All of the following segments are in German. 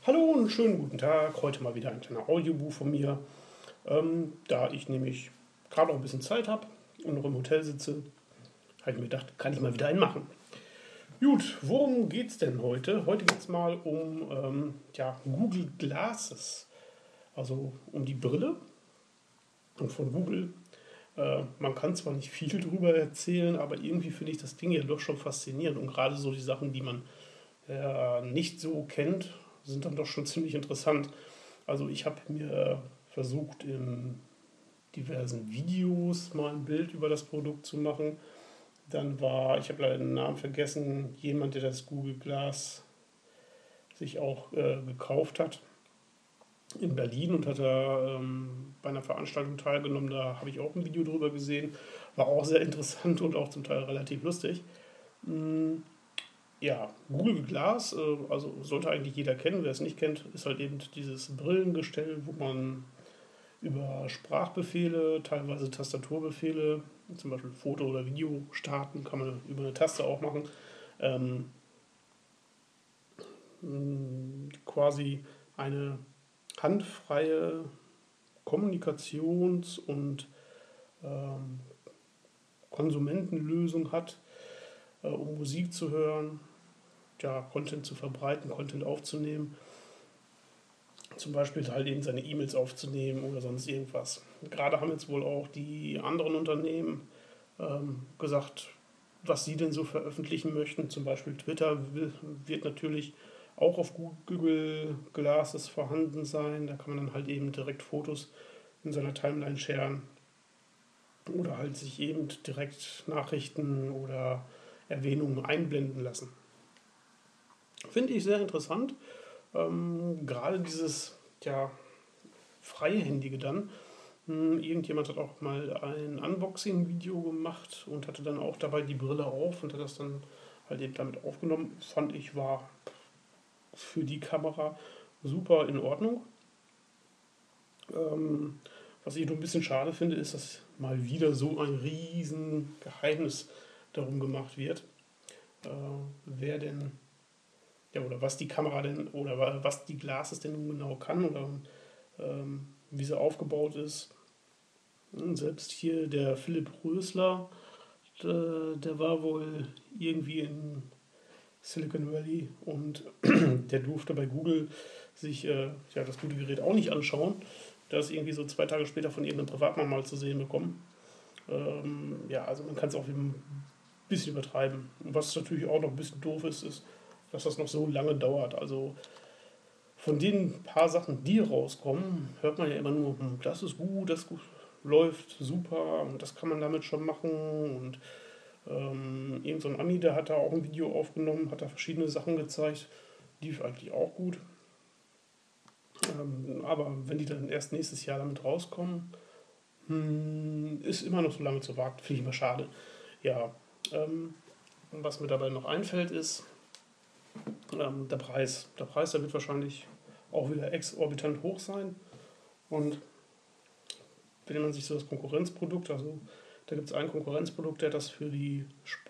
Hallo und schönen guten Tag. Heute mal wieder ein kleiner Audiobuch von mir. Da ich nämlich gerade noch ein bisschen Zeit habe und noch im Hotel sitze, habe ich mir gedacht, kann ich mal wieder einen machen. Gut, worum geht es denn heute? Heute geht es mal um Google Glasses, also um die Brille von Google. Man kann zwar nicht viel drüber erzählen, aber irgendwie finde ich das Ding ja doch schon faszinierend. Und gerade so die Sachen, die man nicht so kennt, sind dann doch schon ziemlich interessant. Also ich habe mir versucht, in diversen Videos mal ein Bild über das Produkt zu machen. Dann war, ich habe leider den Namen vergessen, jemand, der das Google Glass sich auch gekauft hat in Berlin und hat da bei einer Veranstaltung teilgenommen. Da habe ich auch ein Video drüber gesehen. War auch sehr interessant und auch zum Teil relativ lustig. Mm, Ja, Google Glass, also sollte eigentlich jeder kennen. Wer es nicht kennt, ist halt eben dieses Brillengestell, wo man über Sprachbefehle, teilweise Tastaturbefehle, zum Beispiel Foto oder Video starten, kann man über eine Taste auch machen, ähm, quasi eine handfreie Kommunikations- und ähm, Konsumentenlösung hat, um Musik zu hören, ja, Content zu verbreiten, Content aufzunehmen, zum Beispiel halt eben seine E-Mails aufzunehmen oder sonst irgendwas. Gerade haben jetzt wohl auch die anderen Unternehmen gesagt, was sie denn so veröffentlichen möchten. Zum Beispiel Twitter wird natürlich auch auf Google Glasses vorhanden sein. Da kann man dann halt eben direkt Fotos in seiner Timeline sharen oder halt sich eben direkt Nachrichten oder Erwähnungen einblenden lassen. Finde ich sehr interessant. Gerade dieses freihändige dann. Irgendjemand hat auch mal ein Unboxing-Video gemacht und hatte dann auch dabei die Brille auf und hat das dann halt eben damit aufgenommen. Fand ich war für die Kamera super in Ordnung. Ähm, Was ich nur ein bisschen schade finde, ist, dass mal wieder so ein riesen Geheimnis darum gemacht wird, wer denn, ja, oder was die Kamera denn, oder was die Glasses denn nun genau kann oder wie sie aufgebaut ist. Und selbst hier der Philipp Rösler, der war wohl irgendwie in Silicon Valley und der durfte bei Google sich das gute Gerät auch nicht anschauen. Das irgendwie so 2 Tage später von irgendeinem Privatmann mal zu sehen bekommen. Also man kann es auch ein bisschen übertreiben. Und was natürlich auch noch ein bisschen doof ist, ist, dass das noch so lange dauert. Also von den paar Sachen, die rauskommen, hört man ja immer nur, das ist gut, das läuft super und das kann man damit schon machen. Und irgend so ein Ami, der hat da auch ein Video aufgenommen, hat da verschiedene Sachen gezeigt, lief eigentlich auch gut. Aber wenn die dann erst nächstes Jahr damit rauskommen, ist immer noch so lange zu warten, finde ich immer schade. Ja, was mir dabei noch einfällt, ist der Preis. Der Preis, der wird wahrscheinlich auch wieder exorbitant hoch sein. Und wenn man sich so das Konkurrenzprodukt, also da gibt es ein Konkurrenzprodukt, der hat das für die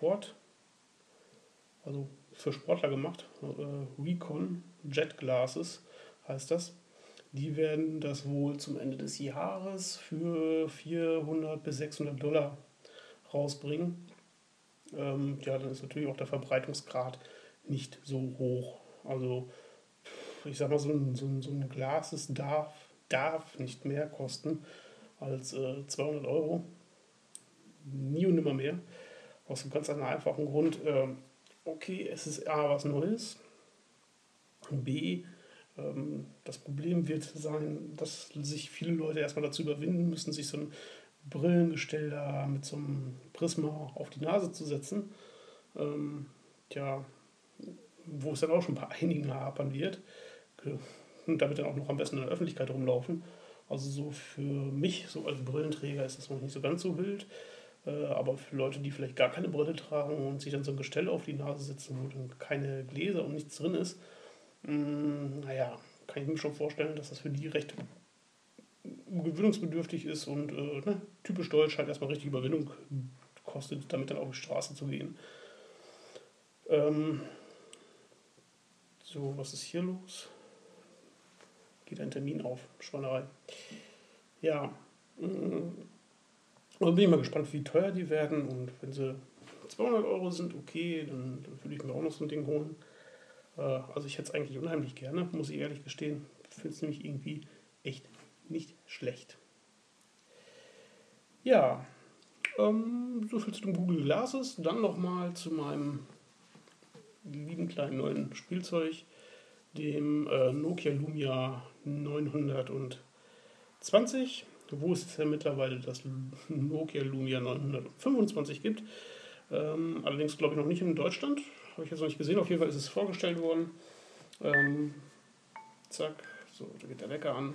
also für Sportler gemacht. Recon Jet Glasses heißt das. Die werden das wohl zum Ende des Jahres für 400 bis 600 Dollar rausbringen. Dann ist natürlich auch der Verbreitungsgrad nicht so hoch. Also ich sag mal, so ein Glas darf nicht mehr kosten als 200 Euro. Nie und nimmer mehr. Aus einem ganz einfachen Grund. Okay, es ist A, was Neues. B, das Problem wird sein, dass sich viele Leute erstmal dazu überwinden müssen, sich so ein Brillengestell da mit so einem Prisma auf die Nase zu setzen. Ähm, tja, Wo es dann auch schon bei einigen hapern wird. Und damit dann auch noch am besten in der Öffentlichkeit rumlaufen. Also so für mich, so als Brillenträger, ist das noch nicht so ganz so wild. Aber für Leute, die vielleicht gar keine Brille tragen und sich dann so ein Gestell auf die Nase setzen, wo dann keine Gläser und nichts drin ist, kann ich mir schon vorstellen, dass das für die recht gewöhnungsbedürftig ist und typisch deutsch halt erstmal richtig Überwindung kostet, damit dann auf die Straße zu gehen. Was ist hier los? geht ein Termin auf. Schweinerei. Ja, und bin ich mal gespannt, wie teuer die werden. Und wenn sie 200 Euro sind, okay, dann würde ich mir auch noch so ein Ding holen. Also ich hätte es eigentlich unheimlich gerne, muss ich ehrlich gestehen. Ich finde es nämlich irgendwie echt nicht schlecht. Ja, so viel zu dem Google Glasses. Dann nochmal zu meinem lieben kleinen neuen Spielzeug, dem Nokia Lumia 920, wo es ja mittlerweile das Nokia Lumia 925 gibt. Allerdings glaube ich noch nicht in Deutschland. Habe ich jetzt noch nicht gesehen. Auf jeden Fall ist es vorgestellt worden. Zack, so, da geht der Wecker an.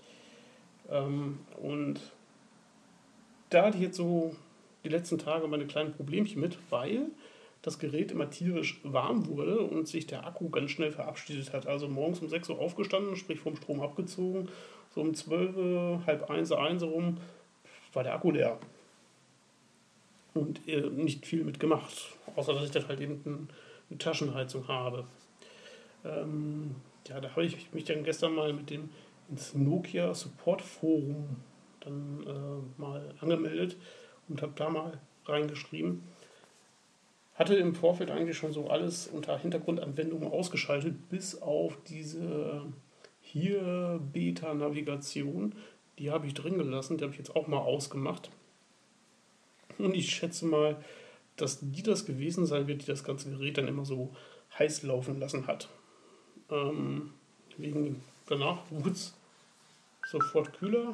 Und da hatte ich jetzt so die letzten Tage meine kleinen Problemchen mit, weil das Gerät immer tierisch warm wurde und sich der Akku ganz schnell verabschiedet hat. Also morgens um 6 Uhr aufgestanden, sprich vom Strom abgezogen. So um 12 Uhr, halb 1, 1 rum war der Akku leer. Und nicht viel mitgemacht, außer dass ich dann halt eben eine Taschenheizung habe. Ja, da habe ich mich dann gestern mal mit dem ins Nokia Support Forum dann mal angemeldet und habe da mal reingeschrieben. Hatte im Vorfeld eigentlich schon so alles unter Hintergrundanwendungen ausgeschaltet, bis auf diese hier Beta-Navigation. Die habe ich drin gelassen, die habe ich jetzt auch mal ausgemacht. Und ich schätze mal, dass die das gewesen sein wird, die das ganze Gerät dann immer so heiß laufen lassen hat. Danach wurde es sofort kühler.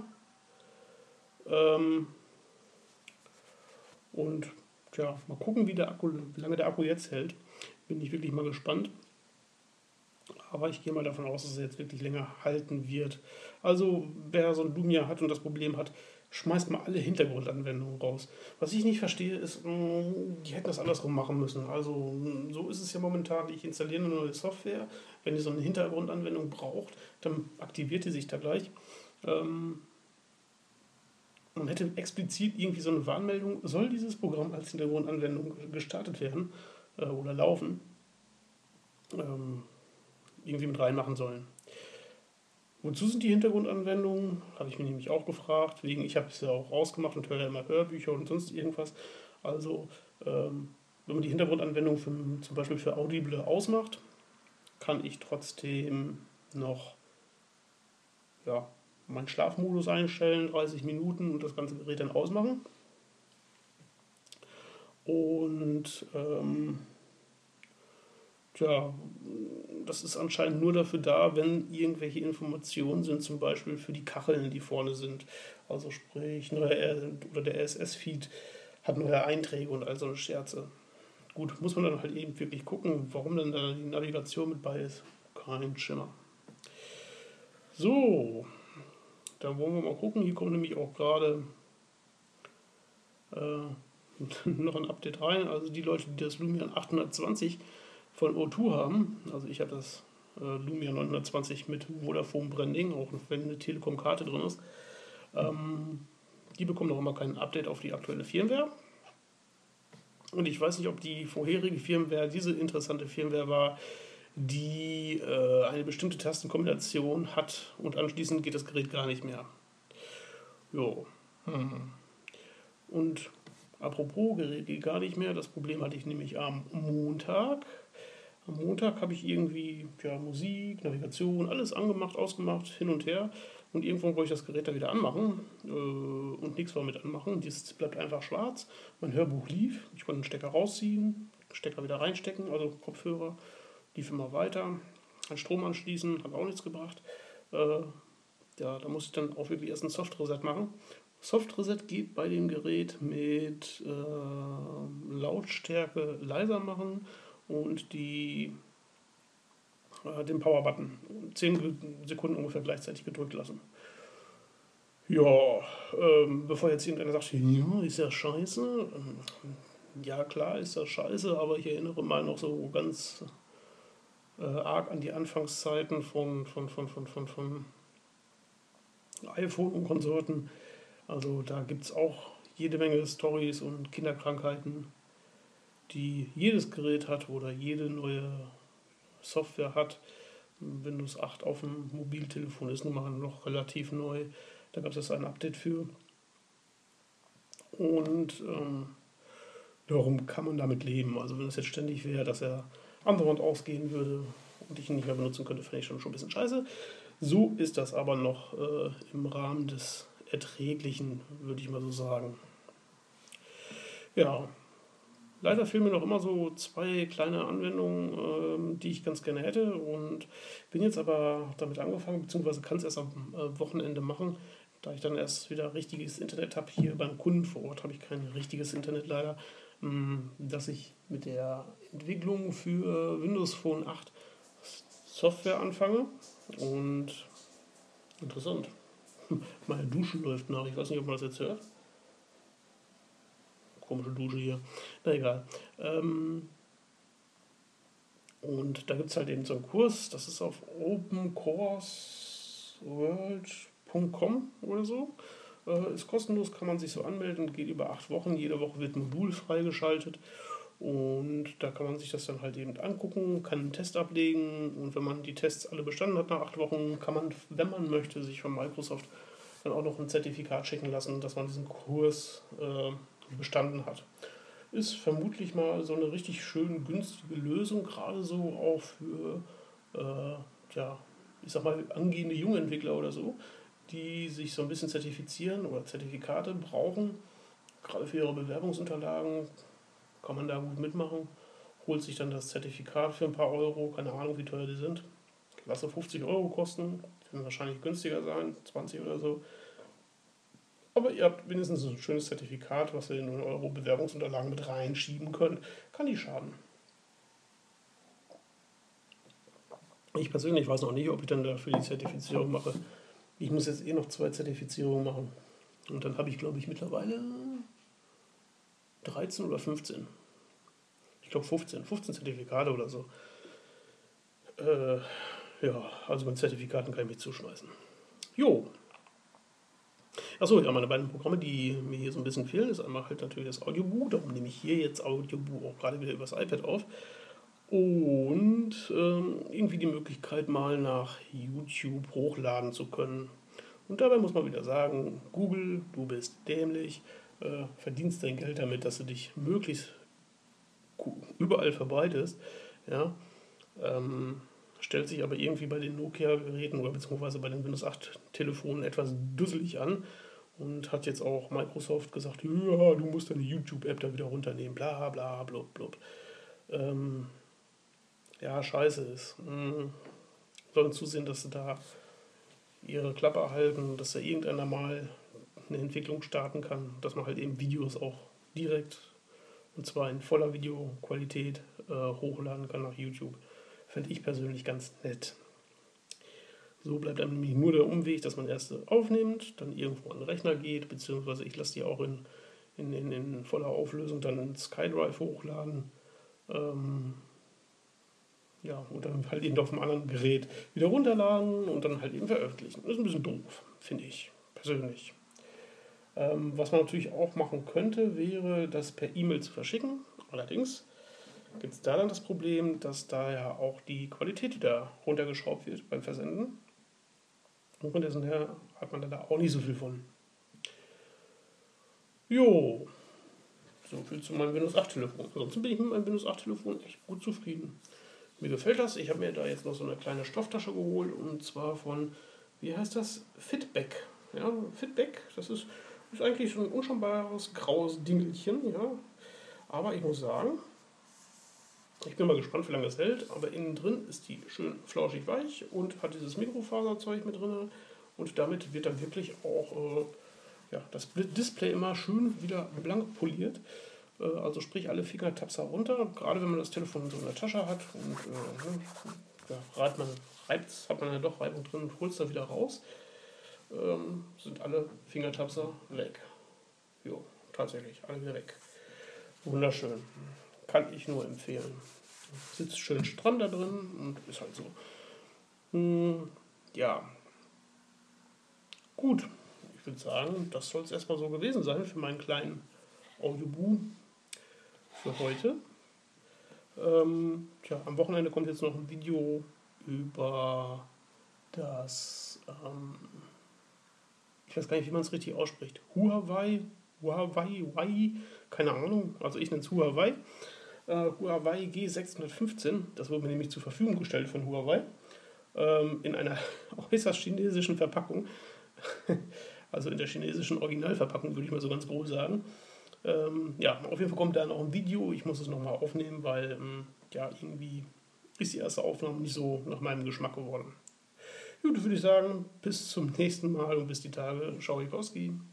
Und ja, mal gucken, wie lange der Akku jetzt hält. Bin ich wirklich mal gespannt. Aber ich gehe mal davon aus, dass er jetzt wirklich länger halten wird. Also wer so ein Lumia hat und das Problem hat, schmeißt mal alle Hintergrundanwendungen raus. Was ich nicht verstehe, ist, die hätten das andersrum machen müssen. Also so ist es ja momentan, ich installiere eine neue Software. Wenn ihr so eine Hintergrundanwendung braucht, dann aktiviert die sich da gleich. Man hätte explizit irgendwie so eine Warnmeldung, soll dieses Programm als Hintergrundanwendung gestartet werden oder laufen, irgendwie mit reinmachen sollen. Wozu sind die Hintergrundanwendungen? Habe ich mich nämlich auch gefragt. Ich habe es ja auch ausgemacht und höre ja immer Hörbücher und sonst irgendwas. Also, wenn man die Hintergrundanwendung zum Beispiel für Audible ausmacht, kann ich trotzdem noch meinen Schlafmodus einstellen, 30 Minuten und das ganze Gerät dann ausmachen. Und das ist anscheinend nur dafür da, wenn irgendwelche Informationen sind, zum Beispiel für die Kacheln, die vorne sind. Also sprich, der RSS-Feed hat neue Einträge und all so eine Scherze. Gut, muss man dann halt eben wirklich gucken, warum dann da die Navigation mit bei ist. Kein Schimmer. So, dann wollen wir mal gucken. Hier kommt nämlich auch gerade noch ein Update rein. Also die Leute, die das Lumia 820 von O2 haben, also ich habe das Lumia 920 mit Vodafone Branding, auch wenn eine Telekom-Karte drin ist, die bekommen noch immer kein Update auf die aktuelle Firmware. Und ich weiß nicht, ob die vorherige Firmware diese interessante Firmware war, die eine bestimmte Tastenkombination hat und anschließend geht das Gerät gar nicht mehr. Jo. Und apropos Gerät geht gar nicht mehr, das Problem hatte ich nämlich am Montag. Am Montag habe ich irgendwie Musik, Navigation, alles angemacht, ausgemacht, hin und her. Und irgendwann wollte ich das Gerät dann wieder anmachen und nichts war mit anmachen. Das bleibt einfach schwarz. Mein Hörbuch lief. Ich konnte den Stecker rausziehen, Stecker wieder reinstecken, also Kopfhörer. Lief immer weiter. An Strom anschließen, hat auch nichts gebracht. Da musste ich dann auch wirklich erst ein Soft-Reset machen. Soft-Reset geht bei dem Gerät mit Lautstärke leiser machen und den Power-Button 10 Sekunden ungefähr gleichzeitig gedrückt lassen. Ja, bevor jetzt irgendeiner sagt, ja, ist ja scheiße. Ja, klar ist das scheiße, aber ich erinnere mal noch so ganz arg an die Anfangszeiten von iPhone und Konsorten. Also da gibt es auch jede Menge Storys und Kinderkrankheiten, die jedes Gerät hat oder jede neue Software hat. Windows 8 auf dem Mobiltelefon ist nun mal noch relativ neu. Da gab es jetzt ein Update für. Und darum kann man damit leben. Also wenn es jetzt ständig wäre, dass er andauernd ausgehen würde und ich ihn nicht mehr benutzen könnte, fände ich schon ein bisschen scheiße. So ist das aber noch im Rahmen des Erträglichen, würde ich mal so sagen. Ja, leider fehlen mir noch immer so 2 kleine Anwendungen, die ich ganz gerne hätte und bin jetzt aber damit angefangen, beziehungsweise kann es erst am Wochenende machen, da ich dann erst wieder richtiges Internet habe. Hier beim Kunden vor Ort habe ich kein richtiges Internet leider, dass ich mit der Entwicklung für Windows Phone 8 Software anfange und interessant. Meine Dusche läuft nach, ich weiß nicht, ob man das jetzt hört. Komische Dusche hier. Na egal. Und da gibt es halt eben so einen Kurs, das ist auf opencourseworld.com oder so. Ist kostenlos, kann man sich so anmelden, geht über 8 Wochen. Jede Woche wird ein Modul freigeschaltet. Und da kann man sich das dann halt eben angucken, kann einen Test ablegen. Und wenn man die Tests alle bestanden hat nach 8 Wochen, kann man, wenn man möchte, sich von Microsoft dann auch noch ein Zertifikat schicken lassen, dass man diesen Kurs bestanden hat. Ist vermutlich mal so eine richtig schön günstige Lösung, gerade so auch für, ja, ich sag mal, angehende Jungentwickler oder so, die sich so ein bisschen zertifizieren oder Zertifikate brauchen. Gerade für ihre Bewerbungsunterlagen kann man da gut mitmachen. Holt sich dann das Zertifikat für ein paar Euro, keine Ahnung, wie teuer die sind. Lasse 50 Euro kosten, werden wahrscheinlich günstiger sein, 20 oder so. Aber ihr habt wenigstens ein schönes Zertifikat, was ihr in eure Bewerbungsunterlagen mit reinschieben könnt. Kann nicht schaden. Ich persönlich weiß noch nicht, ob ich dann dafür die Zertifizierung mache. Ich muss jetzt noch 2 Zertifizierungen machen. Und dann habe ich, glaube ich, mittlerweile 13 oder 15. Ich glaube 15 Zertifikate oder so. Ja, also mit Zertifikaten kann ich mich zuschmeißen. Jo. Achso, ja, meine beiden Programme, die mir hier so ein bisschen fehlen, ist einmal halt natürlich das Audiobook. Darum nehme ich hier jetzt Audiobook auch gerade wieder übers iPad auf. Und irgendwie die Möglichkeit, mal nach YouTube hochladen zu können. Und dabei muss man wieder sagen, Google, du bist dämlich, verdienst dein Geld damit, dass du dich möglichst überall verbreitest. Ja, stellt sich aber irgendwie bei den Nokia-Geräten oder beziehungsweise bei den Windows 8 Telefonen etwas dusselig an und hat jetzt auch Microsoft gesagt, ja, du musst deine YouTube-App da wieder runternehmen, bla bla blub blub. Ja, scheiße ist. Sollen zusehen, dass sie da ihre Klappe halten, dass da irgendeiner mal eine Entwicklung starten kann, dass man halt eben Videos auch direkt und zwar in voller Videoqualität hochladen kann nach YouTube. Fände ich persönlich ganz nett. So bleibt einem nämlich nur der Umweg, dass man erst aufnimmt, dann irgendwo an den Rechner geht, beziehungsweise ich lasse die auch in voller Auflösung dann in SkyDrive hochladen. Ja, und dann halt eben auf dem anderen Gerät wieder runterladen und dann halt eben veröffentlichen. Das ist ein bisschen doof, finde ich persönlich. Was man natürlich auch machen könnte, wäre, das per E-Mail zu verschicken. Allerdings gibt es da dann das Problem, dass da ja auch die Qualität wieder runtergeschraubt wird beim Versenden. Und von dessen her hat man da auch nicht so viel von. Jo, so viel zu meinem Windows 8 Telefon. Ansonsten bin ich mit meinem Windows 8 Telefon echt gut zufrieden. Mir gefällt das. Ich habe mir da jetzt noch so eine kleine Stofftasche geholt und zwar von, wie heißt das? Fitback. Ja, Fitback, das ist eigentlich so ein unscheinbares graues Dingelchen, ja. Aber ich muss sagen, ich bin mal gespannt, wie lange es hält, aber innen drin ist die schön flauschig weich und hat dieses Mikrofaserzeug mit drin und damit wird dann wirklich auch das Display immer schön wieder blank poliert. Also sprich alle Fingertapser runter, gerade wenn man das Telefon so in der Tasche hat und hat man ja doch Reibung drin und holt es dann wieder raus, sind alle Fingertapser weg. Jo, tatsächlich, alle wieder weg. Wunderschön. Kann ich nur empfehlen. Sitzt schön stramm da drin und ist halt so. Ja. Gut. Ich würde sagen, das soll es erstmal so gewesen sein für meinen kleinen Audioboo für heute. Am Wochenende kommt jetzt noch ein Video über das, ich weiß gar nicht, wie man es richtig ausspricht, Huawei, keine Ahnung, also ich nenne es Huawei. Huawei G615, das wurde mir nämlich zur Verfügung gestellt von Huawei, in einer äußerst chinesischen Verpackung, also in der chinesischen Originalverpackung, würde ich mal so ganz grob sagen. Ja, auf jeden Fall kommt da noch ein Video, ich muss es nochmal aufnehmen, weil ja, irgendwie ist die erste Aufnahme nicht so nach meinem Geschmack geworden. Gut, würde ich sagen, bis zum nächsten Mal und bis die Tage. Schauikowski.